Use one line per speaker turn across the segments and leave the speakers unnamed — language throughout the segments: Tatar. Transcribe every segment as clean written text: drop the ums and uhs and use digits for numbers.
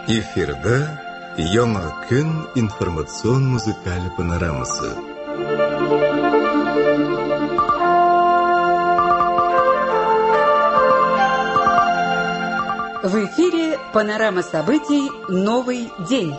Эфирда Яңа көн информацион музыкаль панорамасы.
В эфире панорама событий «Новый день».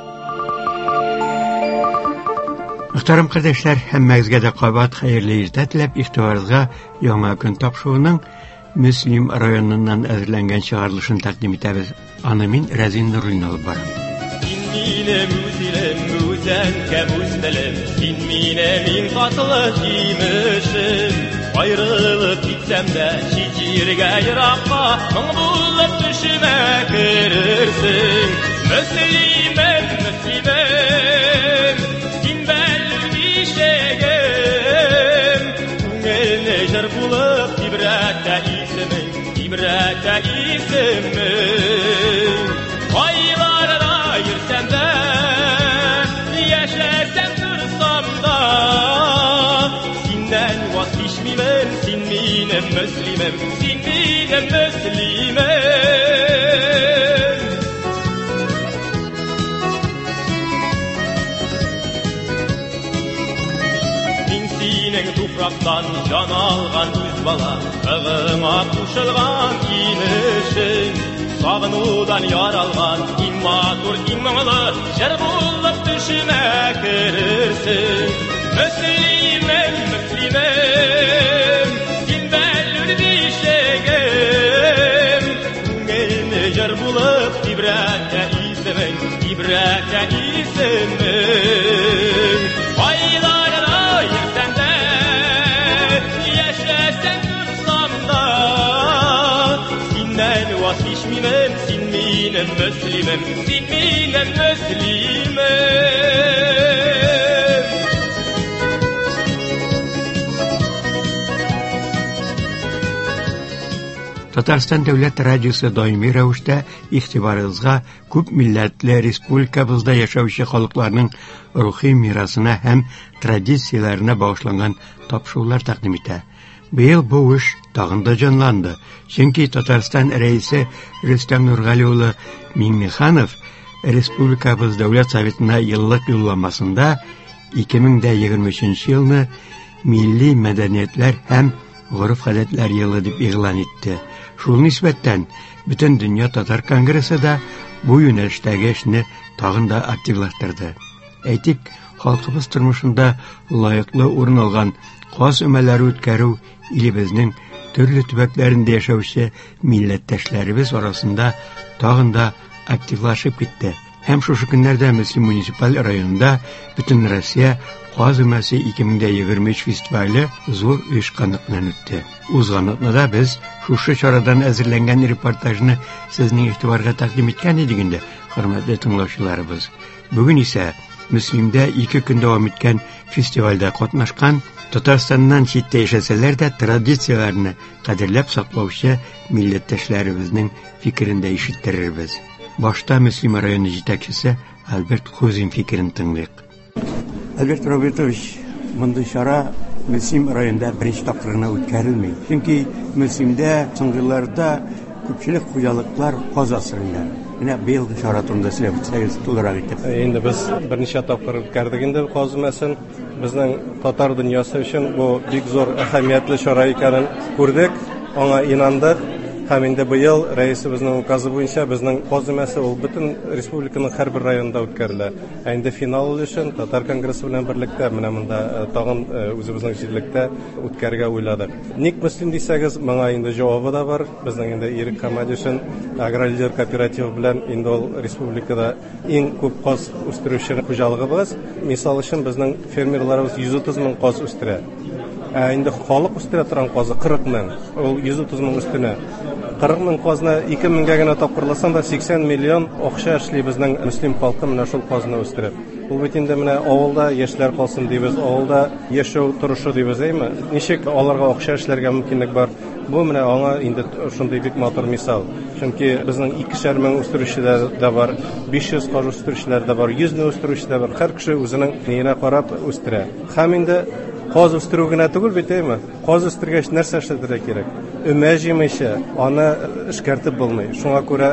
Muhtaram kardeşler, hemmezge de kabat hayırlı izletlep ihtivarızga Yaңа kün tapşuğunun Müslim rayonundan əzirlənən çağırılışını təqdim etəbiz. Anımın Rəzin Nurun olub baram.
Sinminem müzilim, müzen kəbüzdelim, sinminemin qatlı kimişim. Ayrılıp gitsem de şicirge yıraqqa, мың bulup düşüme kirirsin. Müslimim, müslimim, sin belli şeyim. Üngelne jır bulup ibret'te İbrete isimim. Aylarda yürüsem de, yaşarsam dursam da, sinden vazgeçmeyim, sinminem müslimim, sinminem müslimim. Topraktan can algan üz bala, ığıma kuşulgan inişin, sağınudan yaralgan immatur immalı, şer bulup düşüme kirirsin. Müslimim, müslimim, sin bellür dişegim, üngelini şer bulup ibrete isimin, ibrete isimin. Aylarda yersen de, vazgeçmeyim, sinminem müslimim, sinminem müslimim.
Tatarstan Devlet Radyosu daimi rəvişdə ixtibarınızga küp milletli respublikamızda yaşayan xalqlarının ruhi mirasına hem tradisiyalarına bağışlanan tapşırıqlar təqdim etə. Bu yıl bu iş tağında canlandı. Çünkü Tatarstan reisi Rüstem Nurgalioğlu Mingmekhanov Respublikamız Devlet Sovetine yıllık yollamasında 2023 yılını Milli Medeniyetler hem Guruf Adetler yılı dip ilan etti. Şul nisbetten bütün Dünya Tatar Kongresi de bu yönelişteki işini tağında aktivlaştırdı. Eytik, halkımız turmuşunda layıklı urun algan qaz ömələri ötkərü ilimizin türlü tübəklərində yaşayışı milletteşlərimiz arasında tağında aktivlaşıp gitti. Hem şu günlerde Müslim Munisipal rayonunda bütün Rusya qaz öməsi 2023 festivali zor uyuşqanlıqla ötdü. Uzğanlıqla biz şu çaradan əzirlənən reportajını sizin ihtibarga təqdim etkən edigində, hörmətli tınlaşılarımız. Bugün ise Müslim'de 2 gün devam etken festivalde qatnaşqan Tatarstan'dan çitte yaşasalar da tradisiyalarını qadirləb saxlauşı milletteşlerimizin fikrinde işittirir biz. Başta Müslim rayonu yetakçısı Albert Khuzin fikrini tınlayıq.
Albert Robertovich, bunday şara Müslim rayonunda birinci tapdırığına ötkərilmeydi. Çünkü Müslim'de soňgy köpçülük xo'jaliklar qaz asırlar. Yine bu yılғы şara turunda sizler olarak ettik.
Endi biz bir necha tapqir o'tkazdik endi qaz öməsin. Bizning Tatar dünyası için bu büyük zor ahamiyatli şara ekanini ko'rdik, ona inandik. Hem endi bu yıl reisimizning ukazi bo'yicha bizning qaz öməsi ol bütün respublikaning har bir rayonida o'tkaziladi. Endi final uchun Tatar Kongresi bilan birlikda mana bunda tag'in o'zimizning yerlikda o'tkazishga o'yladik. Nik Müslim desangiz, menga endi javobi da bor. Bizning endi Erik Kamadishin agrarlilar kooperativi bilan endi ol respublikada eng ko'p qaz o'stiruvchi xo'jaligimiz. Misol uchun bizning fermerlarimiz 130 ming qaz o'stiradi. Endi xalq o'stira turgan qozi 40 ming. O 130 ming ustuna 40 ming qozni 2 mingga topqirlasam da 80 million o'xshashli bizning Müslim xalqi mana shu qozni o'stiradi. Bu bitinde mana avulda yoshlar qolsin deymiz, avulda yashav turishi deymiz, aymi? Nechik ularga o'xshashlarga mumkinlik bor. Bu mana ona endi shunday bir motor misol. Chunki bizning 2,5 ming o'stirishlarda bor, 500 qoz o'stirishlarda bor, 100 ni o'stirishlarda bor. Har kishi o'zining niyatiga qarab o'stiradi. Ham endi qoz o'stiruvga tugul bitaymi? Qoz o'stirgach narsa ishlatish kerak. Ömej yemişe, ona işkertib bo'lmaydi. Shunga ko'ra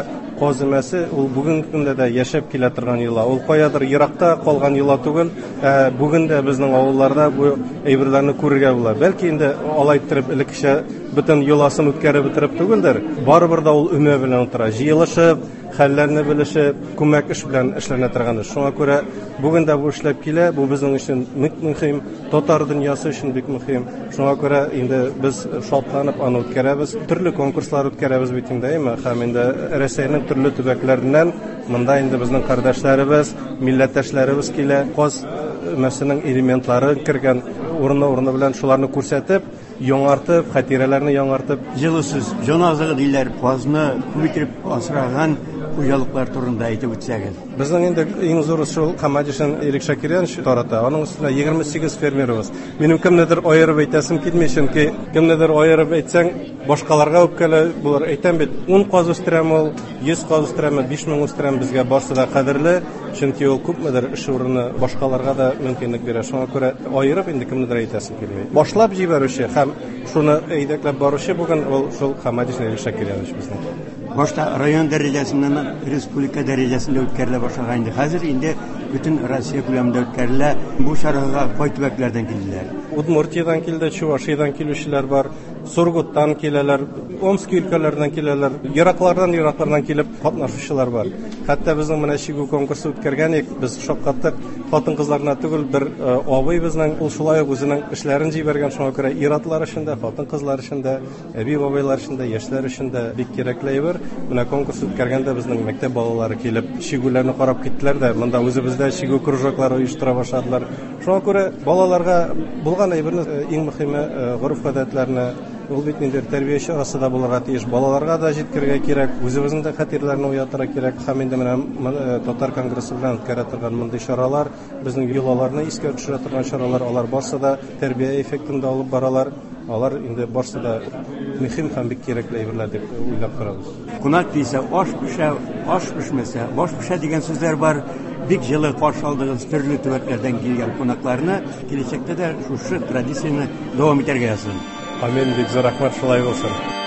каз имәсе ул бүгенге көндә дә яшәп килә торган йола. Ул каядыр еракта калган йола түгел, бүген дә безнең авылларда бу әйберләрне күрергә була. Бәлки инде алай иттереп элеккечә бөтен йоласын үткәреп бетереп түгелдер. Барыбер да ул өмә белән утыра. Җыелышып, хәлләрне белешеп, күмәк эш белән эшләнә торган. Шуңа күрә бүген дә бу эшләп килә. Бу безнең өчен бик мөһим, татар дөньясы өчен бик мөһим. Шуңа күрә инде без шатланып аны үткәрәбез. Төрле конкурслар үткәрәбез бит инде, һәм инде Рәсәйнең төрле төбәкләреннән монда инде безнең кардәшләребез, милләттәшләребез килә. Каз мәсәләнең элементлары кергән урыны белән шуларны күрсәтеп, яңартып, хатирәләрне яңартып,
Җылы сүз, җан азыгы диләр, казны күбитереп асраган хуҗалыклар турында әйтеп үтсәгез.
Безнең инде иң зур шул Хамадишин Ирек Шакирьянович тарата. Аның өстенә 28 фермерыбыз. Минем кемнедер аерып әйтәсем килми, чөнки кемнедер аерып әйтсәң, башкаларга үпкәле булыр. Әйтәм бит, 10 каз үстерәм ул, 100 каз үстерәм, 5000 үстерәм, безгә барсы да кадерле, чөнки ул күпмедер эш урыны башкаларга да мөмкинлек бирә. Шуңа күрә аерып инде кемнедер әйтәсем килми. Башлап җибәрүче һәм шуны әйдәкләп баручы бүген ул шул Хамадишин Ирек Шакирьянович безнең.
Башта район дәрәҗәсеннән республика дәрәҗәсендә үткәрелә башлаган инде. Хәзер инде бөтен Россия күләмендә үткәрелә. Бу чарага кай төбәкләрдән килделәр?
Удмуртиядан килде, Чувашиядан килүчеләр бар, Сургуттан киләләр, Омск өлкәләреннән киләләр, ераклардан килеп катнашучылар бар. Хәтта безнең менә чигү конкурсы үткәргән идек, без шаккаттык хатын-кызларына түгел, бер абый безнең ул шулай үзенең эшләрен җибәргән, шуңа күрә иратлар өчен дә, хатын-кызлар өчен дә, әби-бабайлар өчен дә, яшьләр өчен дә бик кирәкле әйбер. Менә конкурс үткәргәндә безнең мәктәп балалары килеп чигүләрне карап киттеләр дә, монда үзебездә чигү кружоклары оештыра башладылар. Шуңа күрә балаларга булган әйберне иң мөһиме гореф-гадәтләрне ул бит инде тәрбияче арасында булырга тиеш. Балаларга да җиткергә кирәк, үзебезнең дә хатирләрне уятырга кирәк. Һәм инде менә татар конгрессы белән үткәрә торган мондый чаралар, безнең йолаларны искә төшерә торган чаралар, алар барсы да тәрбия эффектында алып баралар. Алар инде барсы да мөһим һәм бик кирәкле әйберләр дип уйлап торабыз.
Кунак дисә, аш пешә, аш пешмәсә, баш пешә дигән сүзләр бар. Бик җылы каршы алдыгыз төрле төбәкләрдән килгән кунакларны. Киләчәктә дә шушы традицияне дәвам итәргә язсын.
Амин, бик зур рәхмәт, шулай булсын.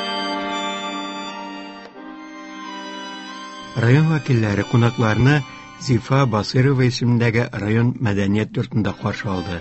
Район вәкилләре кунакларны Зифа Басырова исемендәге район мәдәният йортында каршы алды.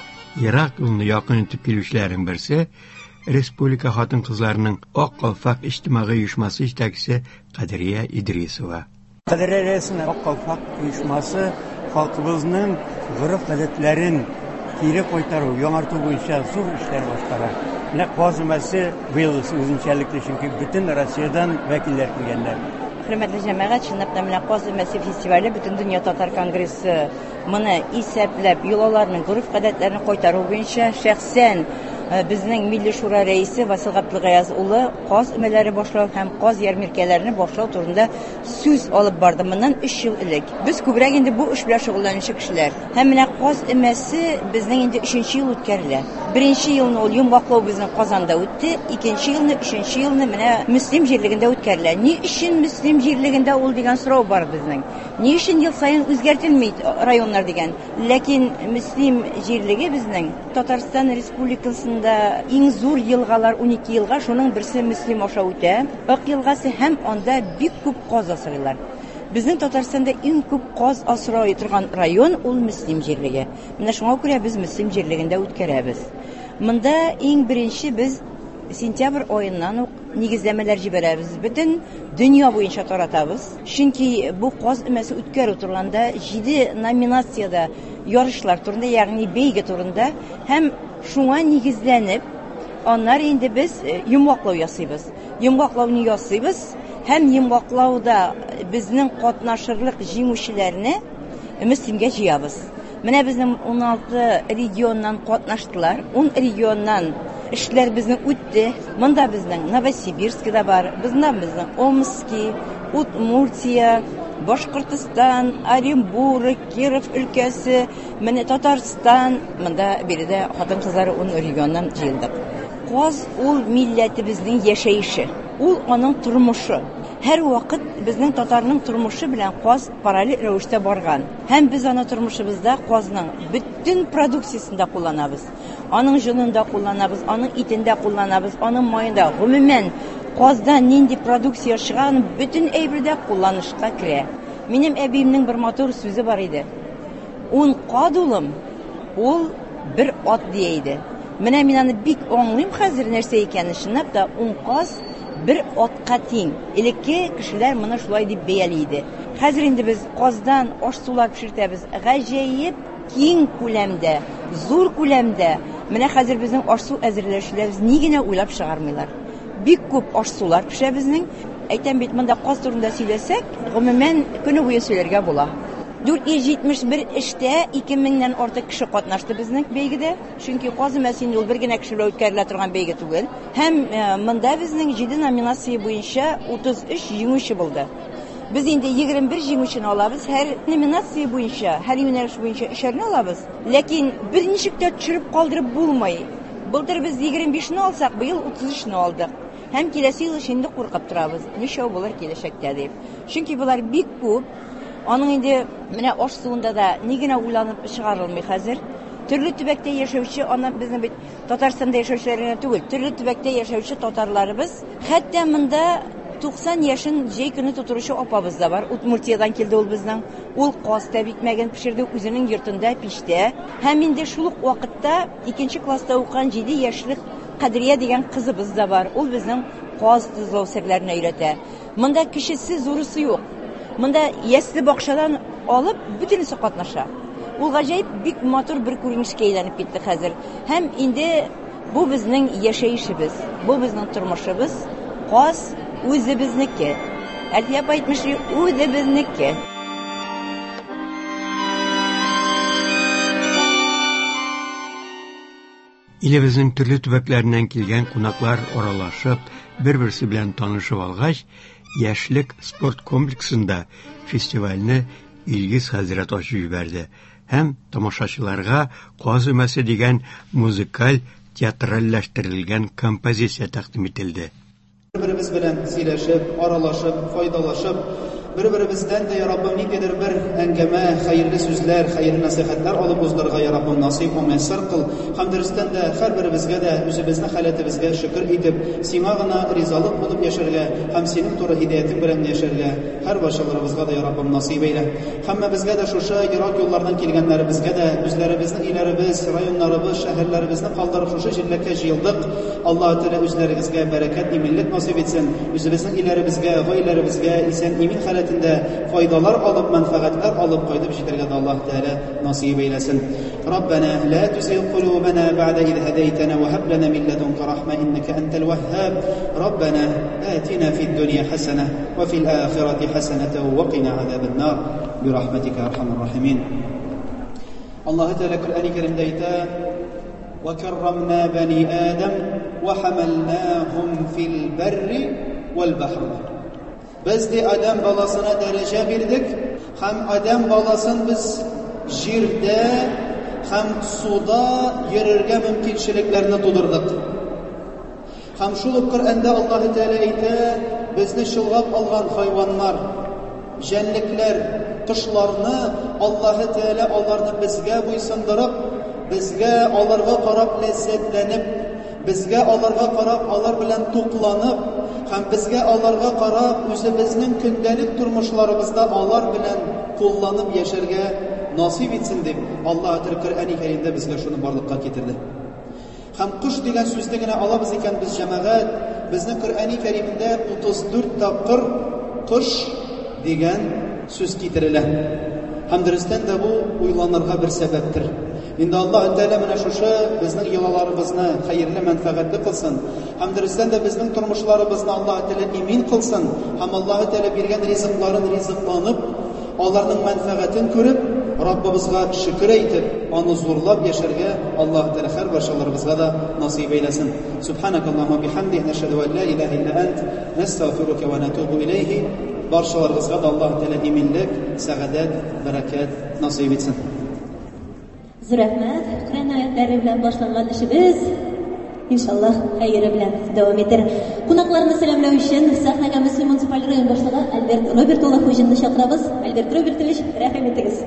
Ерак юлны якын итеп килүчеләрнең берсе республика хатын-кызларының Ак калфак иҗтимагый оешмасы җитәкчесе Кадрия Идрисова.
Кадрия Ак калфак оешмасы халкыбызның гореф-гадәтләрен кире кайтару, яңарту буенча зур эшләр башкара. Менә каз имәсе быел үзенчәлекле, чөнки бөтен Россиядән вәкилләр килгәннәр.
Хөрмәтле җәмәгать, чынлап та менә Каз имәсе фестивале бөтен дөнья татар конгрессы моны исәпләп, йолаларның гореф-гадәтләрен кайтару буенча шәхсән безнең милли шура рәисе Васил Габдулгаяз улы каз имәләре башлау һәм каз ярмаркаларны башлау турында сүз алып барды моннан 3 ел элек. Без күбрәк инде бу эш белән шөгыльләнүче кешеләр. Һәм менә каз имәсе безнең инде 3нче ел үткәрелә. 1нче елны ул йомгаклау безнең Казанда үтте, 2нче елны, 3нче елны менә мөслим җирлегендә үткәрелә. Ни өчен мөслим җирлегендә ул дигән сорау бар безнең. Ни өчен ел саен үзгәртелми районнар дигән. Ләкин мөслим җирлеге безнең Татарстан Республикасында иң зур елгалар 12 елга, шуның берсе мөслим аша үтә. Ак елгасы һәм анда бик күп каз асрыйлар. Безнең Татарстанда иң күп каз асрый торган район ул мөслим җирлеге. Менә шуңа күрә без мөслим җирлегендә үткәрәбез. Монда иң беренче без сентябрь аеннан ук нигезләмәләр җибәрәбез. Бөтен дөнья буенча таратабыз. Чөнки бу каз имәсе үткәрү турында 7 номинациядә ярышлар турында, ягъни бәйге турында һәм шуңа нигезләнеп, аннар инде без йомгаклау ясыйбыз. Йомгаклауны ясыйбыз һәм йомгаклауда безнең катнашырлык җиңүчеләрне мөслимгә җыябыз. Менә безнең 16 регионнан катнаштылар. 10 регионнан эшләр безнең үтте. Монда безнең Новосибирскида бар, безнең Омский, Удмуртия, Башкортстан, Оренбург, Киров өлкәсе, менә Татарстан, монда биредә хатын-кызлары 10 регионнан җыелдык. Каз ул милләтебезнең яшәеше, ул аның тормышы. Һәр вакыт безнең татарның тормышы белән каз параллель рәвештә барган. Һәм без аны тормышыбызда казның бөтен продукциясендә кулланабыз. Аның җонында кулланабыз, аның итендә кулланабыз, аның маенда. Гомумән Каздан нинди продукция чыган, бүтән әйбердә кулланышка керә. Минем әбиемнең бер матур сүзе бар иде. 10 кадулым, ул бер ат дияйди. Менә мин аны бик аңлыйм хәзер нәрсә икәнен, чынлап да 10 каз бер атка тиң. Элекке кешеләр моны шулай дип бәяли иде. Хәзер инде без каздан аш-сулар пешертәбез. Гаҗәеп киң күләмдә, зур күләмдә. Менә хәзер безнең аш-су әзерләүчеләребез ни генә уйлап чыгармыйлар. Бик күп аш-сулар пешә безнең. Әйтәм бит, монда каз турында сөйләсәк, гомумән көне буе сөйләргә була. 471 эштә 2000-дән артык кеше катнашты безнең бәйгедә. Чөнки казы мәсьәле ул бер генә кеше белән үткәрелә торган бәйге түгел. Һәм монда безнең 7 номинация буенча 33 җиңүче булды. Без инде 21 җиңүчене алабыз. Һәр номинация буенча, һәр юнәлеш буенча эшәрне алабыз. Ләкин берничек тә төшереп калдырып булмый. Былтыр без 25-не алсак, быел 33-не алдык. Һәм киләсе ел инде куркып торабыз. Ничә булыр киләчәктә дип. Чөнки булар бик күп. Аның инде менә аш суында да ни генә уйланып чыгарылмый хәзер. Төрле төбәктә яшәүче, аны безнең бит Татарстанда яшәүчеләргә түгел, төрле төбәктә яшәүче татарларыбыз, хәтта монда 90 яшын җәй көне тутыручы апабыз да бар. Удмуртиядан килде ул безнең. Ул каз тәбикмәген пешерде үзенең йортында пиштә. Һәм инде шул ук вакытта 2нче класста укыган 7 яшьлек Кадрия дигән кызыбыз да бар. Ул безнең каз тозлау серләрен өйрәтә. Монда кешесе зурысы юк. Монда яслы бакчадан алып бөтенесе катнаша. Ул гаҗәеп бик матур бер күренешкә әйләнеп китте хәзер. Һәм инде бу безнең яшәешебез, бу безнең тормышыбыз. Каз үзебезнеке. Әлфия әйтмешли, үзебезнеке.
Илебезнең төрле төбәкләреннән килгән кунаклар аралашып, бер-берсе белән танышып алгач, яшьлек спорт комплексында фестивальне Илгиз хәзрәт ачып җибәрде. Һәм тамашачыларга Каз өмәсе дигән музыкаль театральләштерелгән композиция тәкъдим ителде.
Бер-беребез белән сөйләшеп, аралашып, файдалашып, бер-беребездән дә, я Раббым, никадәр бер әңгәмә, хәерле сүзләр, хәерле насихатлар алып уздырырга, я Раббым, насыйп муйсыр кыл. Һәм дөрестән дә һәрберебезгә дә үзебезнең халәтебезгә шөкр итеп, сиңа гына ризалык булып яшәргә һәм синең туры һидаятың белән яшәргә һәр барчаларыбызга да, я Раббым, насыйп әйлә. Һәммәбезгә дә шушы ерак юллардан килгәннәребезгә дә үзләребезнең иләребез, районнарыбыз, шәһәрләребезне калдырып шушы җирләккә җыелдык. Аллаһ Тәгалә үзләрегезгә бәрәкәт, иминлек насыйп итсен. Үзебезнең иләребезгә, гаиләләребезгә исән имин файдалар алып, мәнфәгатьләр алып кайтып җитәргә дә Аллаһ Тәгалә насыйп әйләсен. Раббана ла тузигh qulubana ba'da idh hadaytana wa hab lana min ladunka rahma innaka antal wahhab. Rabbana atina fid dunya hasanah wa fil akhirati hasanah wa qina adhaban nar bi rahmatika arhamar rahimin. Alloh Tәгалә Qur'oni Karimda aytadi: "Wa karramna bani Adam wa hamalnahum fil barri wal bahri." Biz de Adam balasına dərəcə verdik. Hem Adam balasını biz jirdə, hem suda yürürgə mümkünçiliklərini tudurduq. Hem şuluq Qur'anda Allah-u Teala aytı, bizni şılğab alğan hayvanlar, jənliklər, qışlarını Allah-u Teala onlarını bizgə buysundurub, bizgə onlarga qarab lezzetlənib, bizgə onlarga qarab onlar bilən toqlanıb, hem bizgə onlarga qarab özümüzün gündəlik turmuşlarımızda onlar bilən kullanıb yaşarga nasip etsin deb Allah Qur'oni Karimda bizga shuni borliqqa keltirdi. Hem qush degan so'zni gina olamiz ekan biz jamoat, bizning Qur'oni Karimda 34 taqir qush degan so'z keltiriladi. Hem durustdan da bu o'ylanirga bir sababdir. Endi Alloh Taala mana shusha bizning yo'llarimizni xayrli manfaatli qilsin. Hem durustdan da bizning turmushlarimizni Alloh Taala imin qilsin. Hem Alloh Taala bergan rizqlarini rizqlanib, onlarning manfaatini ko'rib, Rabbimizga shukr aytib, uni zo'rlab yasharga Alloh Taala har barchalarimizga da nasib eylesin. Subhanakallohumma bihamdih nashhadu an la ilaha illa ant nastagfiruka va natubu ilayhi. Barchalarimizga da Alloh Taala iminlik, sa'odat, barakat nasib etsin.
Rahmat. Qur'on oyatlari bilan boshlangan ishimiz inshaalloh xayri bilan davom etar. Qonaqlarni salomlash uchun sahnaga Müslim munisipal rayon boshlig'i Albert Robertullah hujumni chaqiramiz. Albert Robertovich, rahmat etingiz.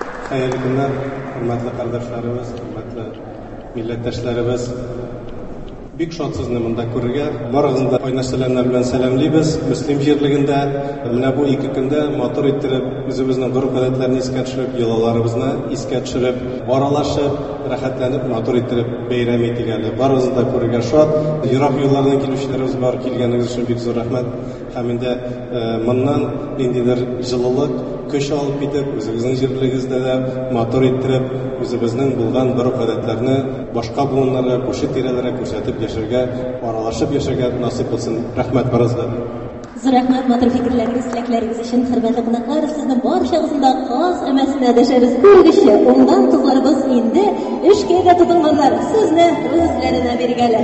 Xayrli kunlar, hurmatli qardoshlarimiz, hurmatli millatdoshlarimiz. Бик шат сезне монда күрергә. Барыгызны кайнашсаларны белән сәламлыйбыз. Муслим җирлегендә менә бу 2 көндә матур иттереп, үзебезнең гореф-гадәтләрне искә төшереп, йолаларыбызны искә төшереп, аралашып, рәхәтләнеп, матур иттереп бәйрәм итегәле. Барыгызны да күрергә шат. Ерак юллардан килүчеләребез бар, килгәнегез өчен бик зур рәхмәт. Һәм инде моннан ниндидер җылылык, көч алып китеп, үзебезнең җирлегебездә дә матур иттереп, үзебезнең булган гореф-гадәтләрне башка буыннарга, күрше тирәләргә күрсәтеп яшәргә, аралашып яшәргә насыйп булсын. Рәхмәт барыгызга.
Зур рәхмәт матур фикерләрегез, теләкләрегез өчен, хөрмәтле кунаклар, сезнең барчагызны да каз әмәсенә дәшәбез күргечә. Ондан кызларыбыз инде эшкә дә тотынганнар. Сезне үзләренә биргәләр.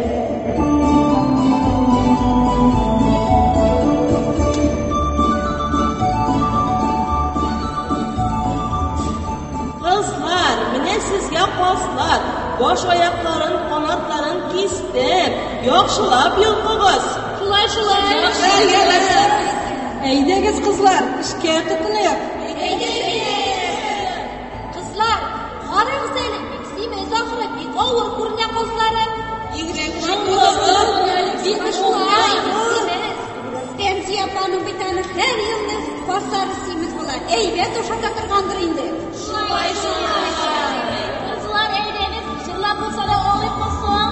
Kızlar, менә сезгә каслар, баш аякларын, канатларын кистем, яхшылап йолкыгыз. Шулай.
Әйдәгез, кызлар, эшкә тотыныйк.
Кызлар, карагыз әле, симез ахыры бик авыр күренә кызлары. Тәмзи апаның бит аны һәр елны пасары симез була. Әйбәт ошата торгандыр инде. Шулай. Кызлар, әйдәгез, җырлап булса да алып булсын.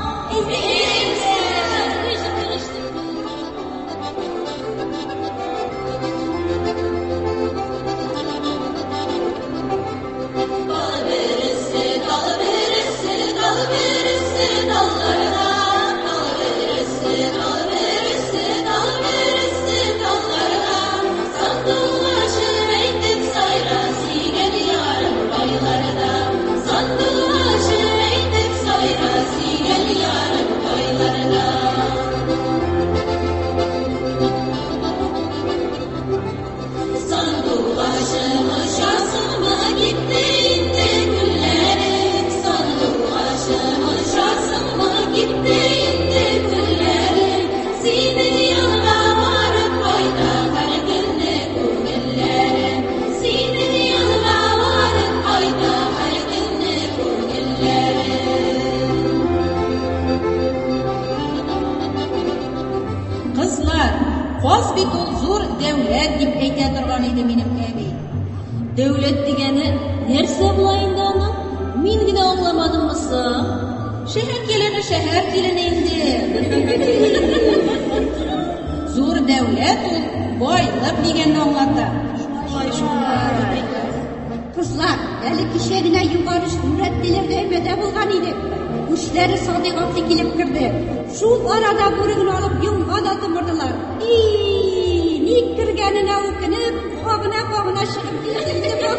Дәүләт дигәне нәрсә була инде аны? Мин генә аңламадыммы соң?
Шәһәр тилене инде. Зур дәүләт ул байлык дигәнне аңлата.
Шулай. Кызлар, әле кичә генә югары сурәтләрдә әйбәдә булган иде. Күчләре Садыйк атлы килеп керде. Шул арада бүреген алып юңга да тымырдылар. Ник кергәненә үкенеп, кабына чыгып китте.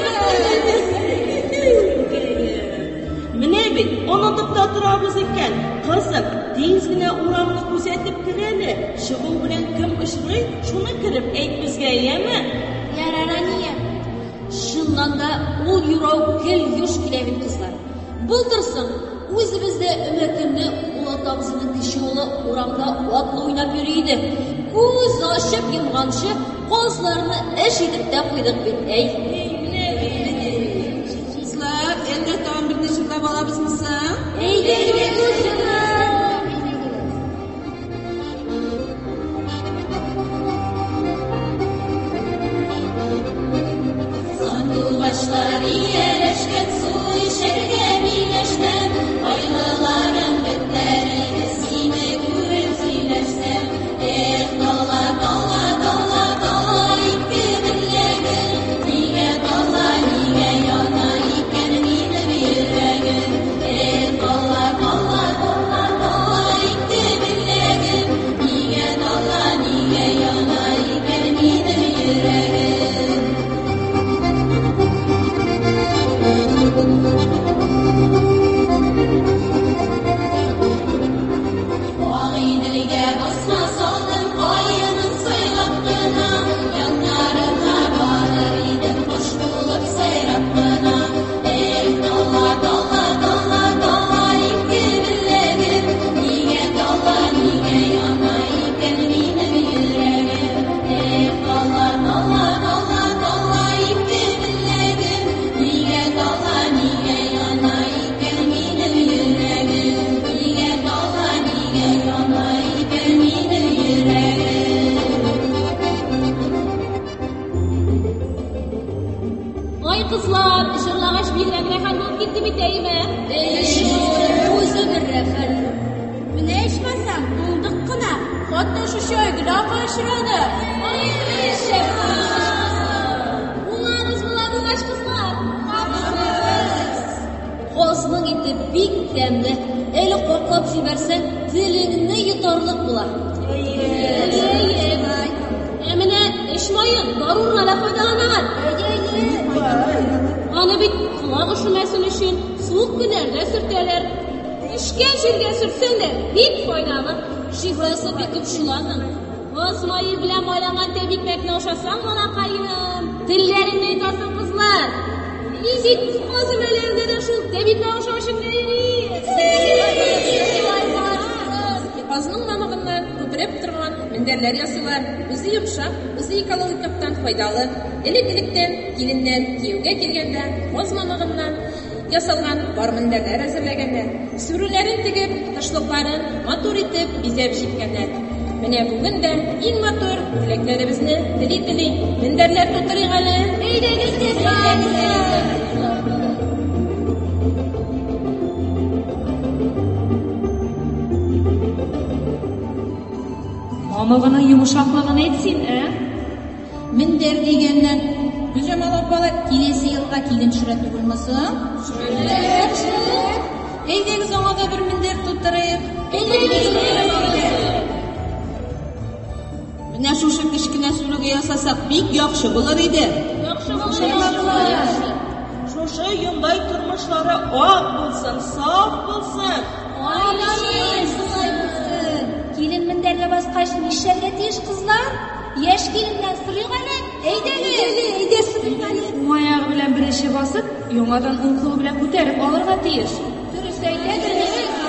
Менә бит, онытып та торабыз икән. Кызым, тиз генә урамны күзәтеп кергәне. Чыгу белән кем эшләй, шуны кереп әйт безгә, яме?
Ярарания.
Шуннан да ул юрау кел юш килә бит, кызлар. Булдырсын, үзебездә Өмәкемне ул атабызның кече улы урамда атлы уйнап йөри иде. Күз ачып йомганчы кызларны эш итеп тә куйдык бит, әй.
Кызлар, әллә тагын бер җырлап алабызмы соң?
Әйдәгез,
Başlar iyileşken su içerge birleşten Aylıların bitlerini sime görüp sileşten Dala dala dala dala iki birlegin Niye dala niye yana iken benim yüreğim Dala dala dala dala iki birlegin Niye dala niye yana iken benim yüreğim Ağinliğe basma saldım ayının saylattığına Yanlarına varır idim hoş bulup sayrattığına Dala dala dala dala iki birlegim Niye dala niye yana iken benim yüreğim Dala dala dala dala iki birlegim Niye dala niye yana iken benim yüreğim Niye dala niye yana kızlar, ışırlağaç bir rəqrəxən olub gitti bitəyimə.
Özü bir rəfər. Münə içməsən, bulduk qına. Hatta şu şöygülə qarşıradı.
Hayır, şef. Bunlarınız bunlar bu kaç kızlar? Qozның iti bik dəmli. Eli qoqlab jibersen dilini yutarlıq bular. Emine eşmayın, darurla la faydalanağın. Ana bit kulak üşümesin için soğuk günlerde sürterler. İşken şirge sürtsen de bit faydalı. Şifrası bitip şulanın. Bozmayı bilen baylanan tebrik bekle oşasan bana kayın. Dillerimde itasın kızlar. İzit malzemelerinde de şu tebrik oşaşın değil.
Qazının namağından köpürep тұрған мендерлер ясыйлар. Өзі йомшақ, өзі экологиялықтан файдалы. Элек-электен келінден күйеуге келгенде қоз мамығынан ясалған бар мендерлер әзірләгәннәр. Сүреләрен тегеп, ташлыкларын матур итеп бизәп җиткәннәр. Менә бүген дә иң матур бүләкләребезне тели-тели мендерлер тутырыйк әле. Әйдәгез кызлар!
Mamağının yumuşaklığını etsin,
Мендер дигәннән Гөлҗамал апалы киләсе елга килен төшерә түгелмесе? Әйдәгез аңа да бер мендер тутырыйк. Менә шушы кечкенә сүлеге ясасак бик яхшы булыр иде.
Яхшы булыр. Шушы юндай тормышлары ак булсын, саф булсын.
Килен мендәргә баскач нишләргә тиеш кызлар? Яшь киленнән сырыйк әле. Әйдә сырыйк әле.
Аяғы белән беренче басып, яңадан уң кулы белән күтәреп алырга тиеш.
Дөрес әйтәсез.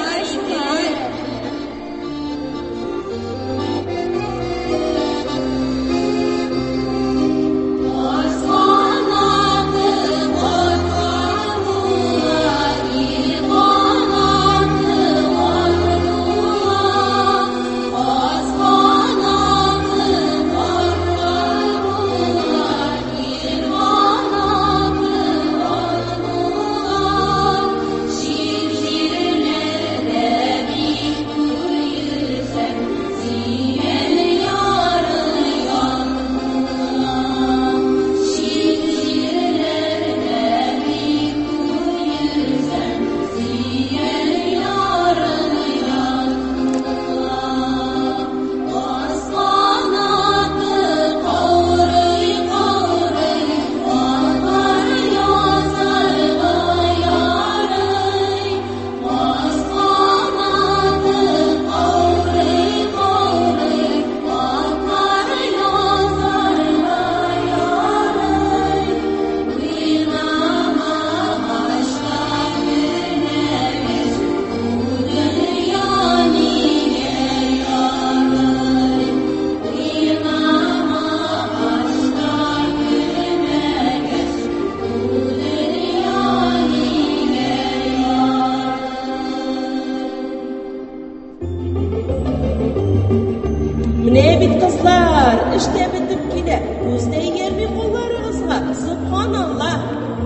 Менә бит кызлар, эштә бетеп килә. Күздә йөрми кулларыгызга. Субханаллах.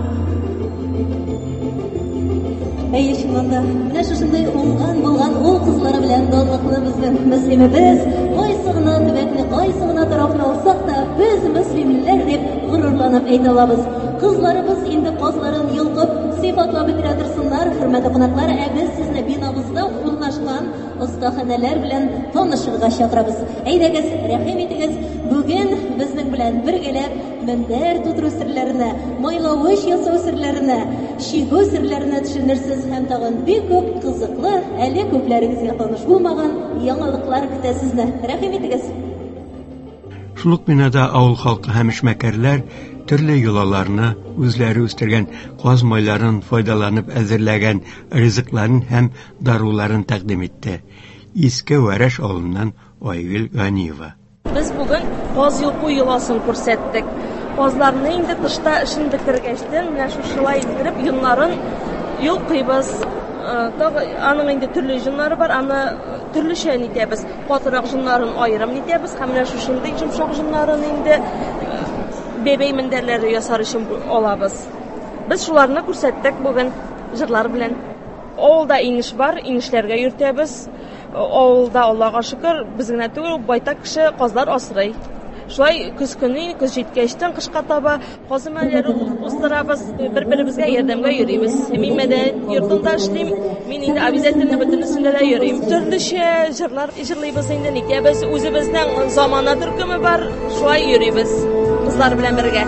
Әйе, шунда менә шушындай уңган булган ул кызлары белән данлыклы безнең мөслимебез, кайсы гына төбәкне, кайсы гына тарафны алсак та, без мөслимләр дип горурланып әйтә алабыз. Кызларыбыз инде казларын йолкып, сыйфатлап бетерә торсыннар, хөрмәтле кунаклар, без сезне бинабызда урнашкан остаханәләр белән танышырга чакырабыз. Әйдәгез, рәхим итегез, бүген безнең белән бергәләп мендәр тутыру серләренә, майлавыч ясау серләренә, чигү серләренә төшенерсез һәм тагын бик күп кызыклы, әле күпләрегезгә таныш булмаган яңалыклар көтә сезне. Рәхим итегез.
Шул ук минада авыл халкы һәм эшмәкәрләр төрле йолаларны, үзләре үстергән каз майларын файдаланып әзерләгән ризыкларын һәм даруларын тәкъдим итте. Иске Вәрәш авылыннан Айгөл Ганиева.
Без бүген каз юлку йоласын күрсәттек. Казларны инде тышта эшен бетергәчтән менә шушылай иттереп юннарын юлкыйбыз. Аның инде төрле җоннары бар, аны төрлечә итәбез. Катырак җоннарын аерым итәбез, һәм менә шушындый йомшак җоннарын инде бебей мендәрләре ясар өчен алабыз. Без шуларны күрсәттек бүген җырлар белән. Авылда инеш бар, инешләргә йөртәбез. Авылда, Аллага шөкер, без генә түгел, байтак кеше казлар асрый. Шулай көз көне, көз җиткәчтән кышка таба казы мәлләре уздырабыз, бер-беребезгә ярдәмгә йөрибез. Мин мәдәният йортында эшлим, мин инде обязательно бөтенесендә дә йөрим. Төрлечә җырлар җырлыйбыз инде, нитәбез, үзебезнең замана төркеме бар, шулай йөрибез кызлар белән бергә.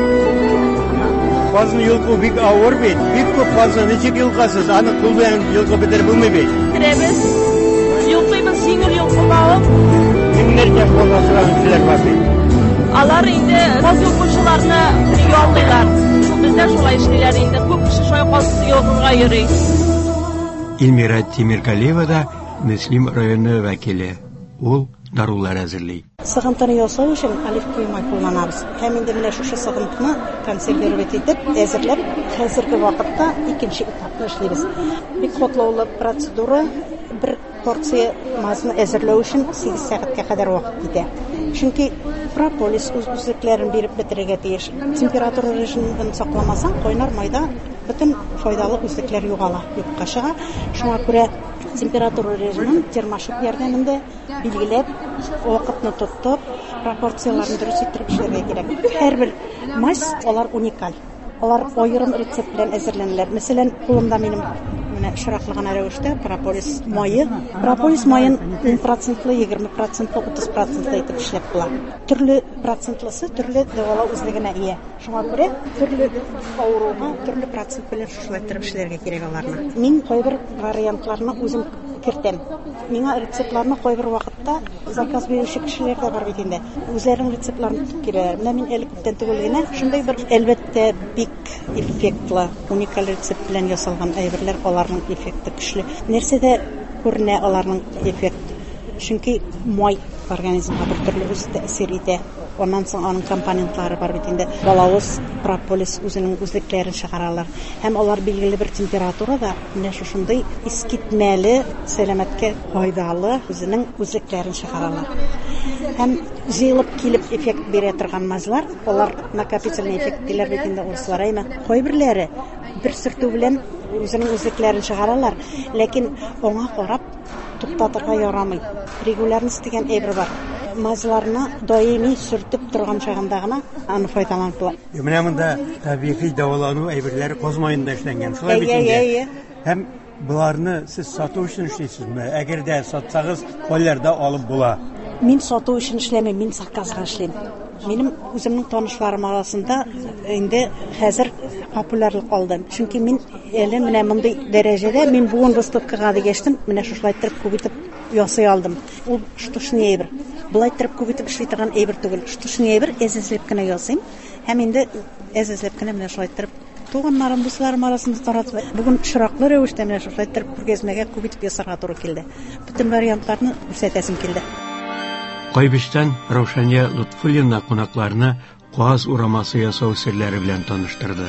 Казны йолку бик авыр бит. Бик күп казны ничек йолкасыз? Аны кул белән йолкып бетереп булмый бит.
Керәбез. Йолкыйбыз, җиңел йолкылап.
Кемнәргә куллашырга бар бит.
Алар инде каз йолкучыларны яллыйлар. Бездә шулай эшлиләр инде. Күп кеше шулай каз йолкырга йөри.
Илмира Тимиргалиева да Мөслим районы вәкиле. Ул дарулар әзерли.
Сыгынтыны ясау өчен алиф куймай кулланабыз. Һәм инде менә шушы сыгынтыны консервировать итеп, әзерләп, хәзерге вакытта икенче этапны эшлибез. Бик катлаулы процедура, бер порция мазны әзерләү өчен 8 сәгатькә кадәр вакыт китә. Чөнки прополис үзлекләрен биреп бетерергә тиеш. Температура режимын сакламасаң, кайнар майда бөтен файдалы үзлекләр югала, юкка чыга. Шуңа күрә температура режимын термошок ярдәмендә билгеләп, вакытны тотып, пропорцияларын дөрес иттереп эшләргә кирәк. Һәрбер мазь алар уникаль. Алар аерым рецепт белән әзерләнәләр. Мәсәлән, кулымда минем менә шыраклы гына рәвештә прополис майы. Прополис майын 10%, 20%, 30% итеп эшләп була. Төрле процентлысы төрле дәвалау үзлегенә ия. Шуңа күрә төрле авыруга төрле процент белән шушлайтырып эшләргә кирәк аларны. Мин кайбер вариантларны үзем кертәм. Миңа рецептларны кайбер вакытта заказ бирүче кешеләр дә бар бит инде. Үзләренең рецептларын кирәк. Менә мин әле күптән түгел генә шундый бер әлбәттә бик эффектлы, уникаль рецепт белән ясалган әйберләр, аларның эффекты көчле. Нәрсәдә күренә аларның эффект? Чөнки май организмга бер төрле үз тәэсир итә. Ondan соң аның компонентлары бар бит инде. Балавыз, прополис үзенең үзлекләрен чыгаралар. Һәм алар билгеле бер температурада менә шушындый искитмәле, сәламәткә файдалы үзенең үзлекләрен чыгаралар. Һәм җыелып килеп эффект бирә торган мазлар, алар накопительный эффект диләр бит инде урыслар әйме. Кайберләре бер сөртү белән үзенең үзлекләрен чыгаралар, ләкин аңа карап туктатырга ярамый. Регулярность дигән әйбер бар. Мазларны даими сөртеп торган чагында гына аны файдаланып була.
Менә монда табигый дәвалану әйберләре каз маенда эшләнгән. Шулай бит инде. Һәм буларны сез сату өчен эшлисезме? Әгәр дә сатсагыз, кайларда алып була?
Мин сату өчен эшләмим, мин заказга эшлим. Минем үземнең танышларым арасында инде хәзер популярлык алды. Чөнки мин әле менә мондый дәрәҗәдә мин бүген выставкага дигәчтем, менә шулай итеп күп итеп ясый алдым. Ул штучный әйбер. Булай итеп күп итеп эшли торган әйбер түгел. Штучный әйбер әзәзләп кенә ясыйм. Һәм инде әзәзләп кенә менә шулай итеп туганнарым, дусларым арасында таратып, бүген шыраклы рәвештә менә шулай итеп күргәзмәгә күп итеп ясарга туры килде. Бүтән вариантларны күрсәтәсем килде.
Кайбыштан Раушания Лутфуллина кунакларны каз урамасы ясау серләре белән таныштырды.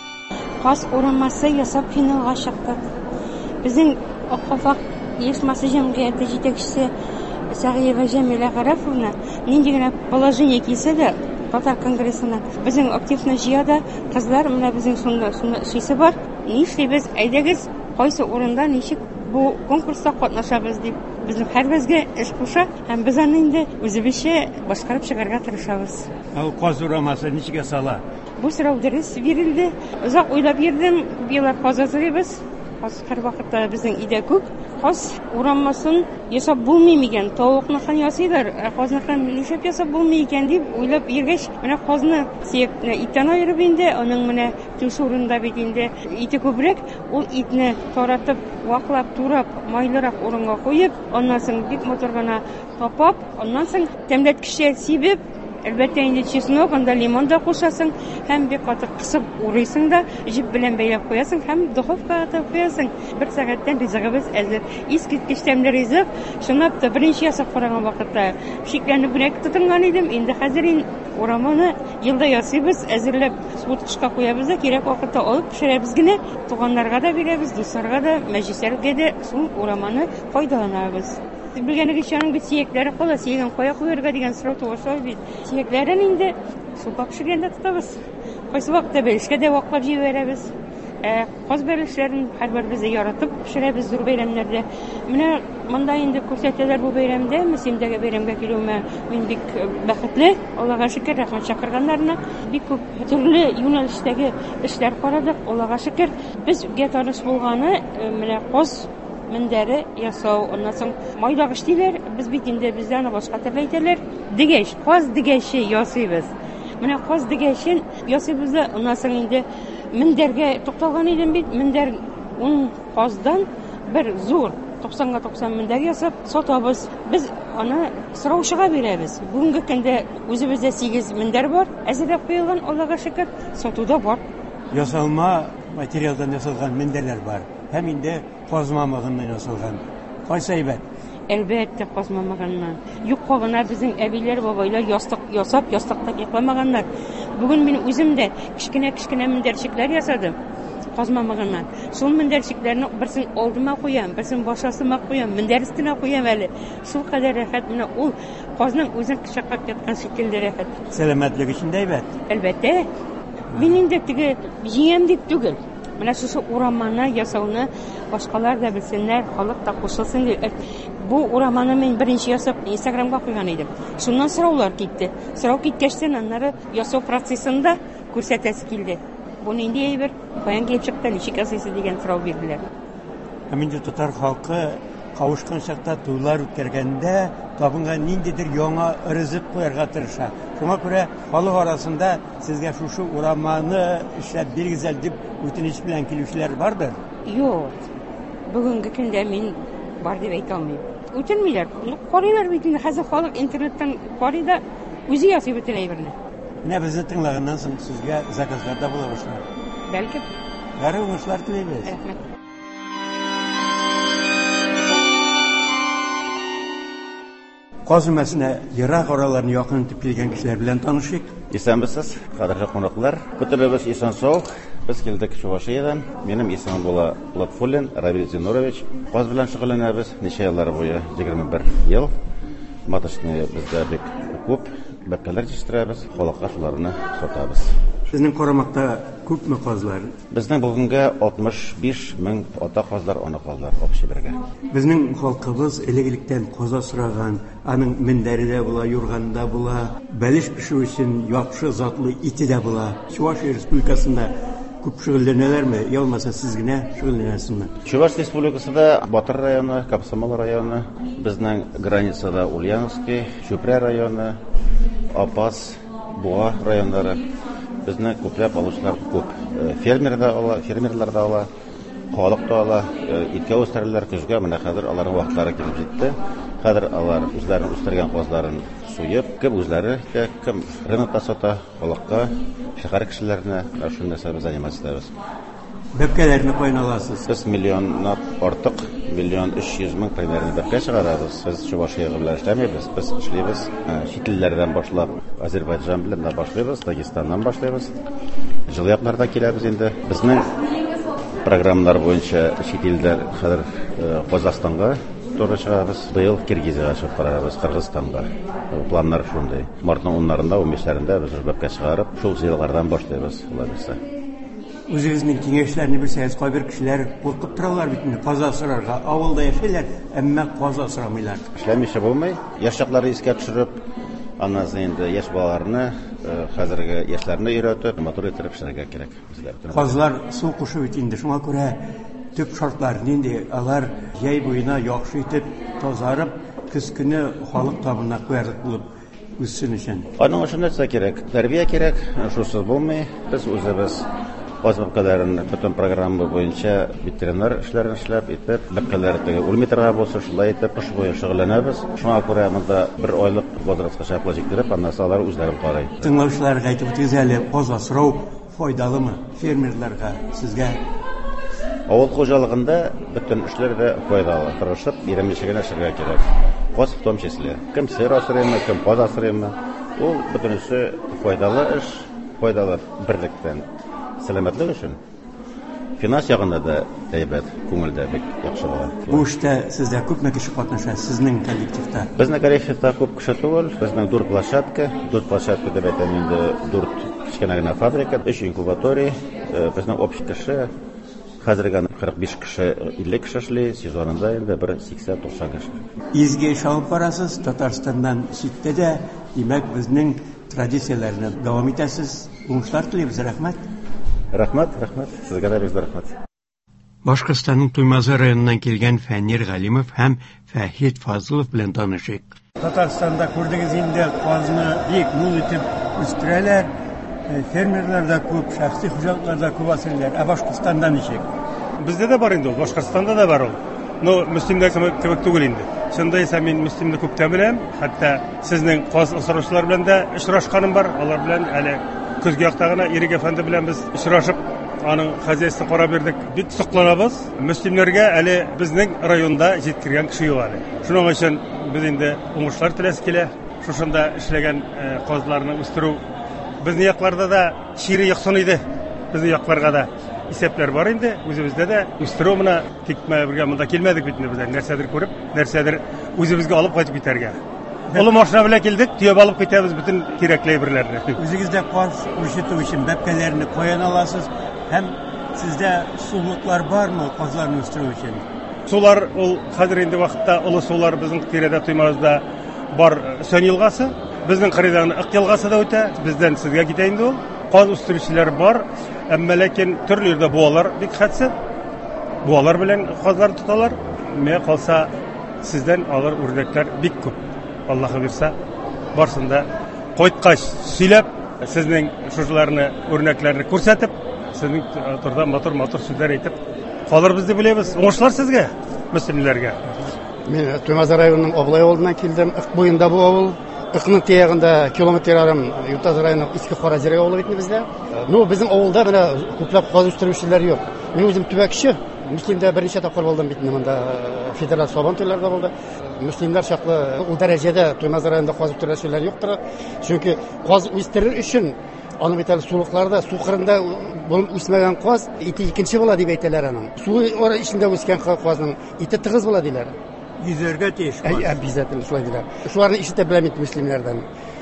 Каз урамасы ясап финалга чыктык. Безнең Аккафак Яшьмасы җәмгыяте җитәкчесе Сәгыева Җәмилә Гарәфовна нинди генә положение килсә дә Татар конгрессына безнең активны җыяда кызлар менә безнең шунда эшлисе бар. Нишлибез, әйдәгез, кайсы урында ничек бу конкурста катнашабыз дип безнең һәрбезгә эш куша һәм без аны инде үзебезчә башкарып чыгарга тырышабыз.
Каз урамасы ничек ясала?
Бу сорау дөрес бирелде. Озак уйлап йөрдем, еллар каз ясыйбыз. Каз һәр вакытта безнең өйдә күп. Каз урамасын ясап булмый микән? Тавыкны ясыйлар, казны ничек ясап булмый икән дип уйлап йөргәч, менә казны иттән аерып инде, аның менә төш урында бит инде ите күбрәк, ул итне таратып, ваклап, турап, майлырак урынга куеп, аннан соң бик матур гына тапап, аннан соң тәмләткечә сибеп, әлбәттә инде чеснок, анда лимон да кушасың, һәм бик катык кысып урыйсың да, җип белән бәйләп куясың һәм духовкага атып куясың. 1 сәгатьтән ризыгыбыз әзер. Искиткеч тәмле ризык. Шунлап та беренче ясап караган вакытта шикләнеп генә тотынган идем. Инде хәзер ураманы елда ясыйбыз, әзерләп сутышка куябыз да, кирәк вакытта алып пешерәбез генә. Туганнарга да бирәбез, дусларга да, мәҗлесләргә дә шул ураманы файдаланабыз. Белгәнегезчә аның бит сөякләре кала, сөягән кая куярга дигән сорау тугыша бит. Сөякләрен инде сулпа пешергәндә тотабыз. Кайсы вакытта бәлешкә дә ваклап җибәрәбез. Каз бәлешләрен һәрбер без яратып пешерәбез зур бәйрәмнәрдә. Менә монда инде күрсәтәләр бу бәйрәмдә, Мөслимдәге бәйрәмгә килүемә мин бик бәхетле. Аллага шөкер, рәхмәт чакырганнарына. Бик күп төрле юнәлештәге эшләр карадык. Аллага шөкер. Безгә таныш булганы менә каз мендәре ясау, оннан соң майдагыш диләр. Без бит инде бездә аны башка төрле әйтәләр. Дигәч, каз дигәче ясыйбыз. Менә каз дигәчен ясыйбыз да, оннан соң инде мендәргә тукталган идем бит. Мендәр 10 каздан бер зур 90-90 мендәр ясап сатабыз. Без аны сораучыга бирәбез. Бүгенге көндә үзебездә 8 мендәр бар. Әзерләп куелган, Аллага шөкер, сатуда бар.
Ясалма материалдан ясалган мендәрләр бар. Һәм инде казмамыгыннан ясалган. Кайсы әйбәт?
Әлбәттә казмамыгыннан. Юкка гына безнең әбиләр, бабайлар ястык ясап, ястыкта йокламаганнар. Бүген мин үзем дә кичкенә мендәрчекләр ясадым. Казмамыгыннан. Шул мендәрчекләрне берсен алдыма куям, берсен башасыма куям, мендәр өстенә куям әле. Шул кадәр рәхәт, менә ул казның үзен кычакка яткан шикелле рәхәт.
Сәламәтлек өчен дә әйбәт.
Әлбәттә. Мин инде теге җиям дип түгел. Менә шушы ураманы ясауны башкалар да белсеннәр, халык та кушылсын дип. Бу ураманы мин беренче ясап Instagramга куйган идем. Шуннан сораулар китте. Сорау киткәчтән аннары ясау процессында күрсәтәсе килде. Бу нинди әйбер? Каян килеп чыкты, ничек ясыйсы дигән сорау бирделәр.
Һәм инде татар халкы кавышкан чакта туйлар үткәргәндә табынга ниндидер яңа ризык куярга тырыша. Шуңа күрә халык арасында сезгә шушы ураманы эшләп биргезәл дип үтенеч белән килүчеләр бардыр?
Юк. Бүгенге көндә мин бар дип әйтә алмыйм. Үтенмиләр. Карыйлар бит инде хәзер халык интернеттан карый да үзе ясый бөтен әйберне.
Менә безне тыңлаганнан соң сезгә заказлар да була башлар.
Бәлки.
Гари уңышлар теләйбез.
Рәхмәт.
Каз мәсенә ерак араларны якын итеп килгән кешеләр белән танышыйк.
Исәнбез, кадерле кунаклар. Бөтенебез исән сау. Biz keldik Чувашиядан. Минем исемем була Латфуллин Равил Зинорович. Каз белән шөгыльләнәбез. Ничә еллар буе? 21 ел. Маташны бездә бик күп бәкәләр җитештерәбез. Халыкка шуларны сатабыз.
Сезнең карамакта күпме казлар?
Безнең бүгенгә 65 мең ата казлар, ана казлар общий бергә.
Безнең халкыбыз элек-электән каза сораган, аның мендәре дә була, юрганы да була, бәлеш пешү өчен яхшы затлы ите дә була. Чувашия Республикасында күп шөгыльләнәләрме? Ялмаса сез генә шөгыльләнәсезме?
Чуваш Республикасында Батыр районы, Комсомол районы, безнең границада Ульяновский, Чупря районы, Апас, Буа районнары. Безнең күпләп алучылар күп. Фермерлар да ала, халык да ала, иткә үстерәләр көзгә, менә хәзер аларның вакытлары килеп җитте. Хәзер алар үзләрен үстергән казларын суеп, кем үзләре, кем рынокта сата, халыкка, шәһәр кешеләренә шундый нәрсә заниматься.
Бәбкәләрне кайналасыз.
Без миллионнан артык, 1,3 миллион примерно бәбкә чыгарабыз. Без Чувашияга белән эшләмибез. Без эшлибез чит илләрдән башлап, Азәрбайҗан белән башлыйбыз, Дагестаннан башлыйбыз. Җылы якларда киләбез инде. Безнең программалар буенча чит илләр хәзер Казахстанга туры чыгабыз. Быел Киргизиягә чыгып барабыз, Кыргызстанга. Планнар шундый. Мартның 10-нарында, 15-ләрендә без бәбкә чыгарып, шул җыллардан башлыйбыз, алайса.
Үзегезнең киңәшләрне белсәгез, кайбер кешеләр куркып торалар бит инде каза сорарга. Авылда яшәйләр, әмма каза сорамыйлар.
Эшләмичә булмый, яшьләрләре искә төшереп, аннан соң инде яшь балаларны, хәзерге яшьләрне өйрәтеп, мотор итеп эшләргә кирәк безләр.
Казлар су кушу бит инде, шуңа күрә төп шартлар нинди? Алар яй буена яхшы итеп тазарып, көз көне халык табына куярлык булып үссен өчен.
Аның өчен нәрсә кирәк? Тәрбия кирәк, шусыз булмый. Без үзебез Каз бәбкәләрен бөтен программа буенча ветеринар эшләрен эшләп итеп, бәбкәләр үлмитрга булса шулай итеп кыш буе шөгыльләнәбез. Шуңа күрә монда 1 айлык возрастка чаклы җиктереп, аннан соң алар үзләре карый.
Тыңлаучыларга әйтеп үтегез әле, каза сорау файдалымы фермерларга, сезгә?
Авыл хуҗалыгында бөтен эшләрдә файдалы. Тырышып, иремлечә генә эшләргә кирәк. Каз в том числе. Кем сыр асрыймы, кем каз асрыймы. Ул бөтенесе файдалы эш, файдалы берлектән. Сәламәтлек өчен. Финанс ягында да әйбәт, күңелдә бик яхшы була.
Бу эштә сездә күпме кеше катнаша сезнең коллективта?
Безнең коллективта күп кеше түгел, безнең 4 площадка, 4 площадка дип әйтәм инде 4 кечкенә генә фабрика, 3 инкубаторий, безнең общий кеше хәзергә 45 кеше, 50 кеше эшли, сезонында инде 80-90 кеше.
Изге эш алып барасыз, Татарстаннан читтә дә, димәк, безнең традицияләрне дәвам итәсез. Уңышлар телибез, рәхмәт.
Рәхмәт, сезгә дә бик рәхмәт.
Башкортстанның Туймазы районыннан килгән Фәнир Галимов һәм Фәхит Фазылов белән танышыйк.
Татарстанда күрдегез инде, казны бик мул итеп үстерәләр. Фермерларда күп, шәхси хуҗалыкларда күп асырлар. Башкортстанда ничек?
Бездә дә бар инде, Башкортстанда да бар ул. Но мөслимдә кебек түгел инде. Шунда исә мин мөслимне күптән беләм, хәтта сезнең каз асраучылар белән дә очрашканым бар. Алар белән әле көзгә якта гына Ирек әфәнде белән без очрашып, аның хозяйствосын карап бирдек. Бик сокланабыз. Мөслимнәргә әле безнең районда җиткергән кеше юк әле. Шуның өчен без инде уңышлар теләс килә. Шушында эшләгән казларны үстерү безнең якларда да чире яксын иде. Безнең якларга да исәпләр бар инде. Үзебездә дә үстерү менә тикмә бергә монда килмәдек бит инде без. Нәрсәдер күреп, нәрсәдер үзебезгә алып кайтып китәргә. Олы машина белән килдек, төяп алып китәбез bütün кирәкле әйберләрне.
Үзегездә каз үрчетү өчен бәбкәләрне каян аласыз? Һәм сездә сулыклар бармы казларны үстерү өчен?
Сулар ул хәзер инде вакытта олы сулар безнең тирәдә Туймазда бар. Сөн елгасы, безнең кырыйдан Ак елгасы да үтә. Бездән сезгә китә инде ул. Каз үстерүчеләр бар, әмма ләкин төрле yerдә буалар бик хәтсез. Буалар белән казлар тоталар. Менә калса сездән алар үрдәкләр бик күп. Аллаһы бирсә, барсында кайткач сөйләп, сезнең шушыларны үрнәкләрне күрсәтеп, сезнең турда матур сүзләр әйтеп калырбыз дип уйлыйбыз. Уңышлар сезгә, мөслимләргә.
Мен Туймазы районының Облай авылынан килдем. Ик буенда бу авыл. Икның тиягында километр ярым Ютаз районының Иске Харазирга авылы бит бездә. Ну, безнең авылда менә күпләп каз үстерүчеләр юк. Мин үзем төбәкче. Мөслимдә берничә тапкыр булдым бит монда федераль сабан туйларда булды. Мөслимнәр чаклы ул дәрәҗәдә Туймазы районында каз үстерүчеләр юктыр. Чөнки каз үстерер өчен аның бит әле сулыкларда, су кырында үсмәгән каз ите икенче була дип әйтәләр аның. Су ора ичендә үскән казның ите тыгыз була диләр.
Йөзәргә тиеш.
Обязательно шулай диләр. Шуларны ишетә беләм ит мөслимнәрдән.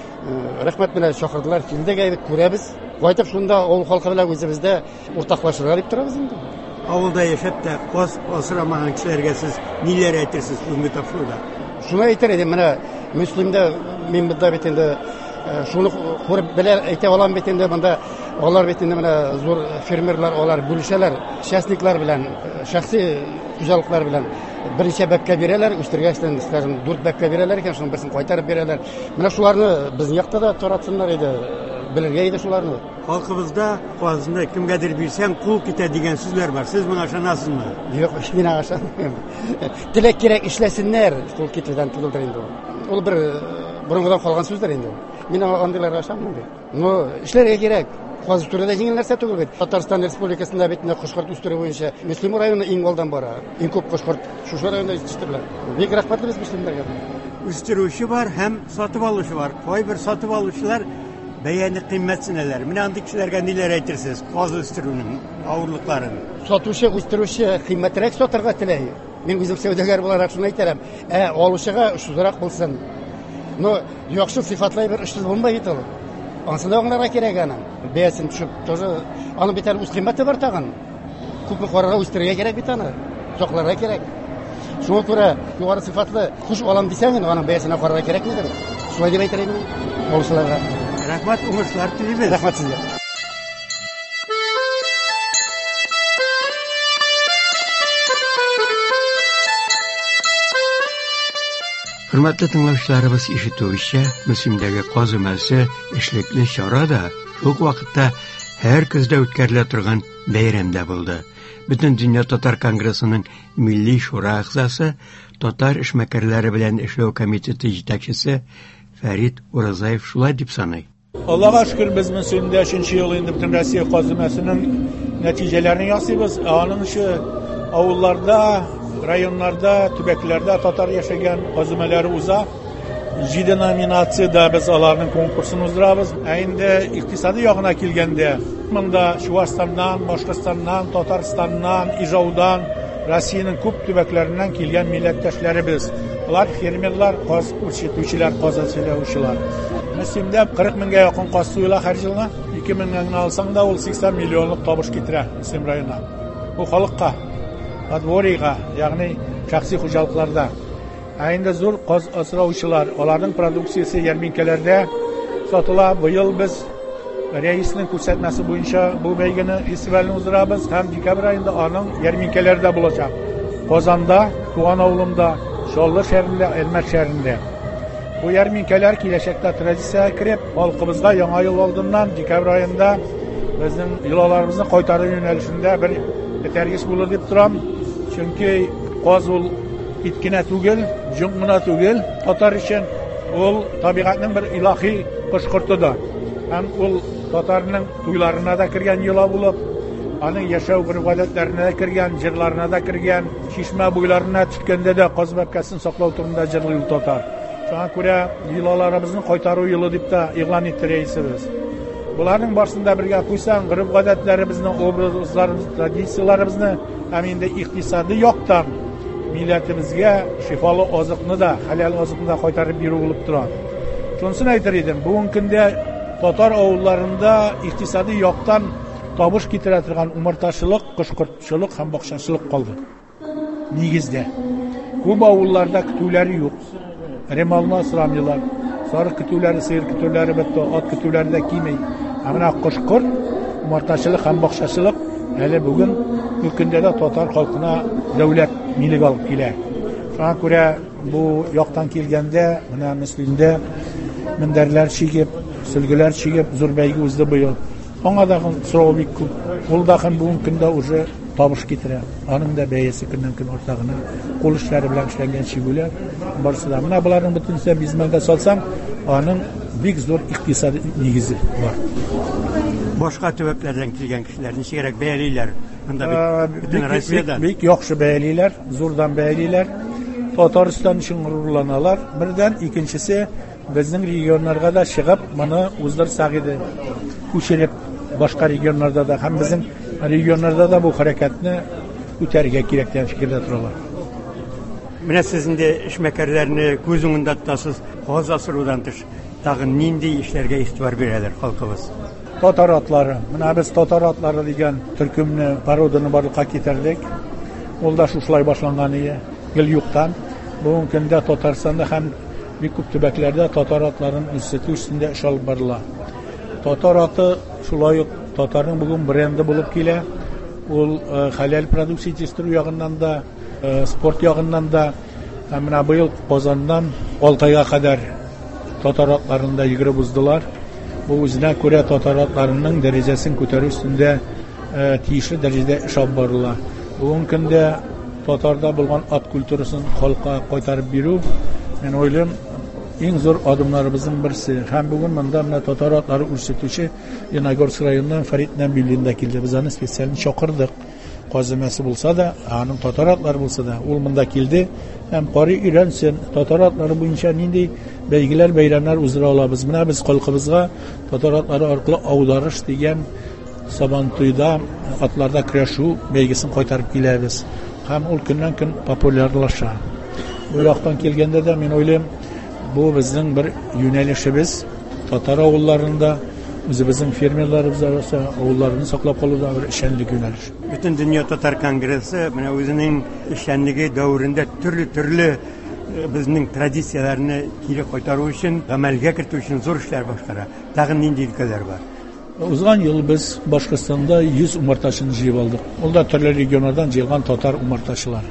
Рәхмәт белән чакырдылар, килдек, күрәбез. Кайтып шунда авыл халкы белән үзебездә уртаклашырга дип торабыз инде.
Авылда яшәп тә каз асрамаган кешеләргә сез ниләр әйтерсез бүгенге тапшыруда?
Шуны әйтер идем, менә мөслимдә мин монда бит инде шуны күреп белә әйтә алам бит инде монда алар бит инде менә зур фермерлар алар бүлешәләр, шәхсикләр белән, шәхси хуҗалыклар белән берничә бәбкә бирәләр, үстергәчтән скажем 4 бәбкә бирәләр икән, шуның берсен кайтарып бирәләр. Менә шуларны безнең якта да таратсыннар иде, белергә иде шуларны.
Халкыбызда казны кемгәдер бирсәң кул китә дигән сүзләр бар. Сез моңа ышанасызмы?
Юк, мин аңа ышанмыйм. Теләк кирәк эшләсеннәр, кул китүдән түгелдер инде. Ул бер борынгыдан калган сүзләр инде. Мин андыйларга ышанмыйм. Но эшләргә кирәк. Каз үстерүдә җиңел нәрсә түгел бит. Татарстан Республикасында бит кошкорт үстерү буенча Мөслим районы иң алдан бара. Иң күп кошкорт шушы районда җитештерелә. Бик рәхмәтле без мөслимнәргә.
Үстерүче бар һәм сатып алучы бар. Кайбер сатып алучылар бәяне кыйммәтсенәләр. Менә андый кешеләргә ниләр әйтерсез? Каз үстерүнең авырлыкларын.
Сатучы, үстерүче кыйммәтрәк сатарга теләй. Мин үзем сәүдәгәр буларак шуны әйтәм. Алучыга шузрак булсын. Но яхшы сыйфатлы бер эшсез булмый бит ул. Ансында аңларга кирәк аны. Бәясен төшеп, тоже аның бит үз кыйммәте бар тагын. Күпме карарга үстергә кирәк бит аны. Сокларга кирәк. Шуңа күрә югары сыйфатлы куш алам дисәң, аның бәясенә карарга кирәкмидер? Шулай дип әйтәм мин алучыларга.
Рәхмәт, уңышлар телибез.
Рәхмәт сезгә.
Hürmetli tınlavçılarımız işituvişçe, Müslimdəki qaz öməsi işlikli şarada çok vaxtda hər közdə ötkərilə turğan bəyramda buldu. Bütün Dünya Tatar Kongressinin Milli Şura əxzası, Tatar işməkərləri bilən İşləv Komiteti yetakçısı Fərid Urazayev şulay dip sanay.
Allah'a şükür biz Müslimdə 3-cü yıl indi bütün Rusiya qaz öməsinin nəticələrini yaşayırız. Anın şu avullarda, rayonlarda, tübəklərdə Tatar yaşayan qazımələri uzaq. 7 nominatsiyada biz alarının konkursunu uzdurabız. İndi iqtisadi yağına kilgəndə, bunda Şuvastandan, Başqistandan, Tatarstandan, İjavdan, Rusiyanın küp tübəklərindən kilgən millətdaşları biz. Bunlar fermerlər, qaz ürçetuvçilər, qaz asıluvçular. Müslimdə 40 mingə yaxın qoz suyla hər yılına 2 mingdən alsang da ol 80 milyonluq табыш китерә Müslim районына. Bu халыкка, подворьега, ягъни шәхси хуҗалыкларда. Инде зур qoz асраучылар, аларның продукциясе ярминкәләрдә сатыла. Быел без рәиснең күрсәтмәсе буенча бу бәйгене фестивальне уздырабыз һәм декабрь аенда аның ярминкәләрдә булачак. Казанда, Туган авылында, Шоллы шәһәрендә, Әлмәт шәһәрендә. Bu ярминкәләр киләчәктә традициягә кирип, халкыбызга яңа ел алдыннан декабрь аенда безнең йолаларыбызны кайтару юнәлешендә бер этәргеч булыр дип торам. Чөнки каз ул иткенә түгел, җуңгына түгел, татар өчен ул табигатьнең бер илаһи кышкыртыдыр. Һәм ул татарның туйларына да кергән йола булып, аның яшәү гөрбәтләренә дә кергән, җырларына да кергән, чишмә буйларына төшкәндә дә каз бәбкәсен саклау турында җырлый ул татар. Шуңа күрә йолаларыбызны кайтару елы дип та игълан итте рәисебез. Буларның барсында бергә куйсаң, гөрбәтләребезнең образларыбыз, традицияларыбызны һәм инде икътисади яктан милләтебезгә шифалы азыкны да, хәләл азыкны да кайтарып бирү булып тора. Шунысын әйтер идем, бүгенге көндә татар авылларында икътисади яктан табыш китерә торган умартачылык, кышкыртчылык һәм бакчачылык калды. Нигездә күп авылларда көтүләр юк. Ремалны асрамыйлар. Сарык көтүләре, сыер көтүләре бетте, ат көтүләре дә кимей. Менә кышкырт, умартачылык һәм бакчачылык әле бүген көндә дә татар халкына дәүләт милек алып килә. Шуңа күрә бу яктан килгәндә, менә Мөслимдә мендәрләр чигеп, сөлгеләр чигеп, зур бәйге узды быел. Аңа да сорау бик күп. Ул да һәм бүген көндә уже табыш китерә. Аның да бәясе көннән-көн артагына. Кул эшләре белән эшләнгән чигүләр барсы да. Менә буларның бөтенсә бизмәгә салсаң, аның бик зур икътисади нигезе бар.
Башка төбәкләрдән килгән кешеләр ничегрәк бәялиләр? Монда бөтен Россиядән
бик яхшы бәялиләр, зурдан бәялиләр. Татарстан өчен горурланалар. Бердән, икенчесе безнең регионнарга да чыгып, моны уздырсак иде. Күчереп башка регионнарда да һәм безнең регионнарда да бу хәрәкәтне үтәргә кирәк дигән фикердә торалар.
Менә сез инде эшмәкәрләрне күз уңында тотасыз, каз асырудан тыш, тагын нинди эшләргә игътибар бирәләр халкыбыз?
Татар атлары. Менә без татар атлары дигән төркемне, пароданы барлыкка китердек. Ул да шулай башланган иде. Гел юктан. Бүгенге көндә Татарстанда һәм бик күп төбәкләрдә татар атларын үсетү өстендә эш алып барыла. Татар аты шулай ук татарның бүген бренды булып килә. Ул хәләл продукция җитештерү ягыннан да, спорт ягыннан да, менә быел Казаннан Алтайга кадәр татар атларында йөгереп уздылар. Бу үзенә күрә татар атларының дәрәҗәсен күтәрү өстендә тиешле дәрәҗәдә эш алып барыла. Бүгенге көндә татарда булган ат культурасын халыкка кайтарып бирү, мен ойлыйм, иң зур адымнарыбызның берсе. Һәм бүген монда менә татар атлары үрсетүче Янагорск районыннан Фарит Нәбилинда килде. Без аны специаль чакырдык. Казымәсе булса да, аның татар атлары булса да, ул монда килде һәм карый өйрәнсен, татар атлары буенча нинди бәйгеләр, бәйрәмнәр уздыра алабыз. Менә без халкыбызга татар атлары аркылы аударыш дигән Сабантуйда атларда көрәшү бәйгесен кайтарып киләбез. Һәм ул көннән-көн популярлаша. Бу яктан килгәндә дә мин ойлыйм, бу безнең бер юнәлешебез. Татар авылларында үзебезнең фермерларыбыз арасында авылларны саклап калуда бер эшчәнлек юнәлеш.
Бөтен дөнья татар конгрессы менә үзенең эшчәнлеге дәврендә төрле безнең традицияләрне кире кайтару өчен, гамәлгә кертү өчен зур эшләр башкара. Тагын нинди өлкәләр бар?
Узган ел біз Башкортстанда 100 умартачыны җыеп алдык. Ул да төрле регионнардан җыелган татар умартачылар.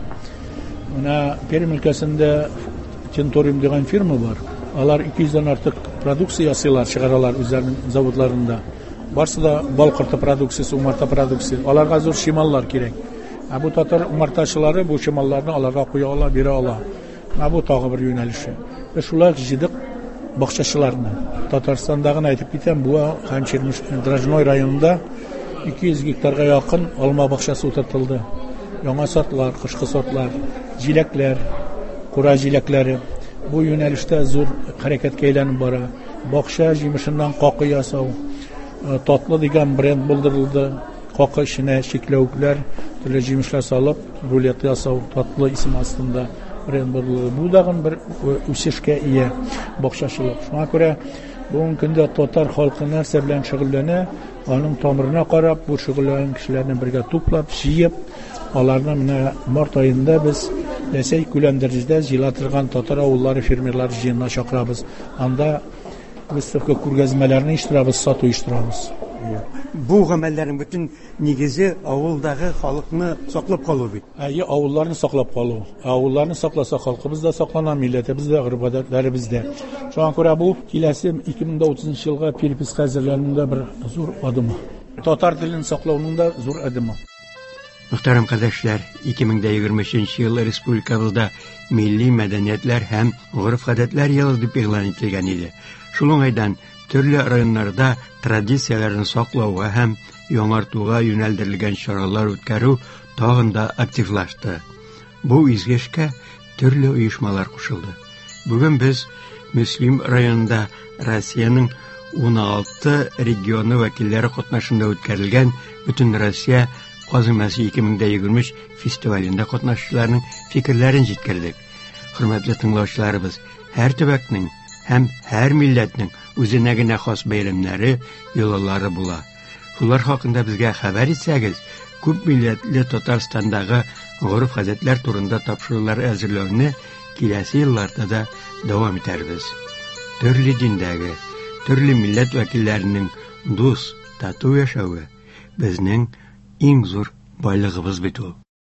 Менә Пермь өлкәсендә Тенториум дигән фирма бар. Алар 200-дән артык продукция ясыйлар, чыгаралар үзләренең заводларында. Барсы да бал корты продукциясе, умарта продукциясе. Аларга зур шималлар кирәк. Бу татар умартачылары бу шималларны аларга куя ала, бирә ала. Бу тагы бер юнәлеше. Шулай җыдык бакчачыларны. Татарстандагы әйтеп китәм, бу һәм Дрожной районында 200 гектарга якын алма бакчасы утыртылды. Яңа сортлар, кышкы сортлар, җиләкләр, кура җиләкләре. Бу юнәлештә зур хәрәкәткә әйләнеп бара. Бакча җимешеннән какы ясау, татлы дигән бренд булдырылды. Какы эченә чикләүкләр, төрле җимешләр салып, рулет ясау, татлы исем астында. бу дагы бер үсешкә ия бакчачылык. Шуңа күрә бүгенге көндә татар халкы нәрсә белән шөгыльләнә, аның тамырына карап, бу шөгыльләнгән кешеләрне бергә туплап, җыеп, аларны менә март аенда без Рәсәй күләм дәрәҗәдә җыела торган татар авыллары фермерлар җыенына чакырабыз. Анда выставка күргәзмәләрне оештырабыз, сату оештырабыз.
Бу гамәлләрнең бөтен нигезе авылдагы халыкны саклап калу бит.
Авылларны саклап калу. Авылларны сакласа халкыбыз да саклана, милләтебез дә, гыйбадәтләребез дә. Шуңа күрә бу киләсе 2030 елга переписка әзерләнүдә бер зур адым. Татар телен саклауның да зур адымы.
Мөхтәрәм кардәшләр, 2023 ел республикабызда милли мәдәниятләр һәм гореф-гадәтләр елы дип игълан ителгән иде. Шул уңайдан төрле районнарда традицияләрне саклауга һәм яңартуга юнәлдерелгән чаралар үткәрү тагын да активлашты. Бу изгешкә төрле оешмалар кушылды. Бүген без Мөслим районында Россиянең 16 регионы вәкилләре катнашында үткәрелгән Бөтен Россия Казымәсе 2023 фестивалендә катнашучыларның фикерләрен җиткердек. Хөрмәтле тыңлаучыларыбыз, һәр төбәкнең һәм һәр милләтнең үзенә генә хас бәйрәмнәре, йолалары була. Шулар хакында безгә хәбәр итсәгез, күп милләтле Татарстандагы гореф-гадәтләр турында тапшырулар әзерләүне киләсе елларда да дәвам итәрбез. Төрле диндәге, төрле милләт вәкилләренең дус, тату яшәве безнең иң зур байлыгыбыз бит ул.